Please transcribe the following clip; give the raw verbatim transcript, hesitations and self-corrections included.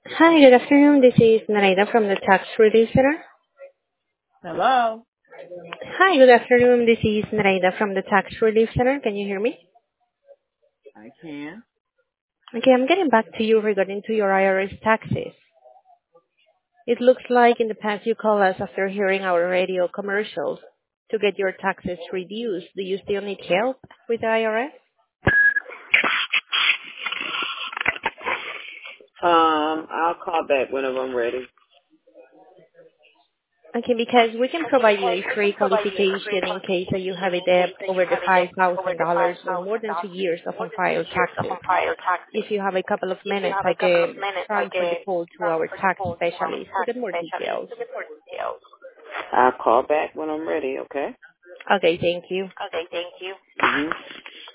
Hi, good afternoon. This is Nareda from the Tax Relief Center. Hello. Hi, good afternoon. This is Nareda from the Tax Relief Center. Can you hear me? I can. Okay, I'm getting back to you regarding to your I R S taxes. It looks like in the past you called us after hearing our radio commercials to get your taxes reduced. Do you still need help with the I R S? Um, I'll call back whenever I'm ready. Okay, because we can provide you a free qualification in case that you have a debt over the five thousand dollars or more than two years of unfiled taxes. If you have a couple of minutes, I can transfer the call to our tax specialist to get more details. I'll call back when I'm ready, okay? Okay, thank you. hmm